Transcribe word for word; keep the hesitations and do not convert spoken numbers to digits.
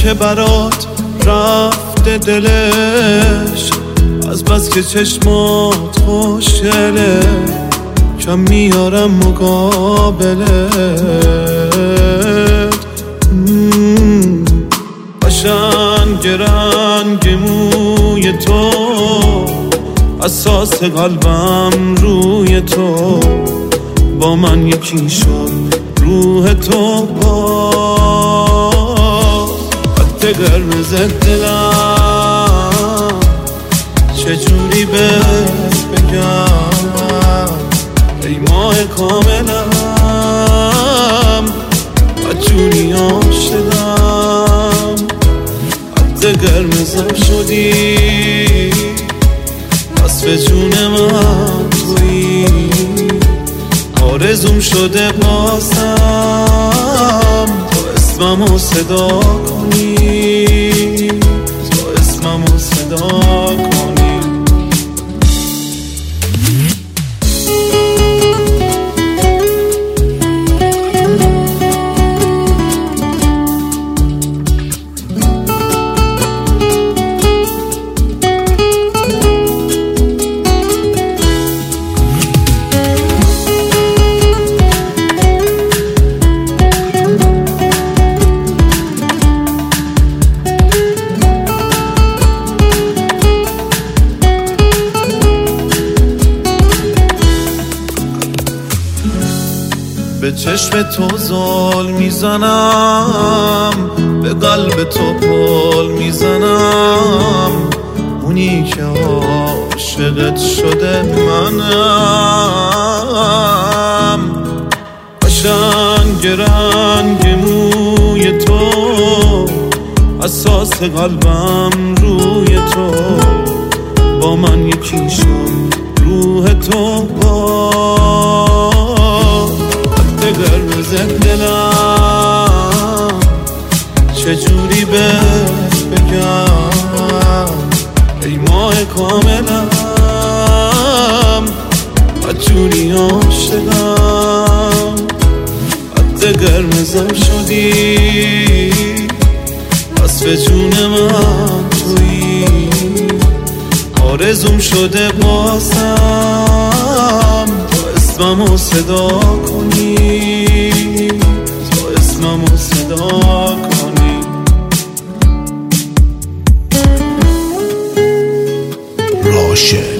که برات رفته دلش، از بس که چشمات خوشگله کم میارم مقابلت. قشنگ رنگ موی تو، اساس قلبم روی تو، با من یکی شد روح تو با خط قرمز دلم. چجوری بهت بگم ای ماه کاملم، بدجوری عاشقم، خط قرمزم شدی، وصف جون من تویی، آرزوم شده بازم تو اسممو صدا کنی، تو اسممو صدا کنی. به چشم تو زال میزنم، به قلب تو پل میزنم، اونی که عاشقت شده منم. قشنگ رنگ موی تو، اساس قلبم روی تو، با من یکی شد روح تو با قرمز دلم. چجوری بهت بگم ای ماه کاملم، بدجوری عاشقم، خط قرمزم شدی، وصف جون من تویی، آرزوم شده بازم تو اسممو صدا کنی، تو اسممو صدا کنی. راشد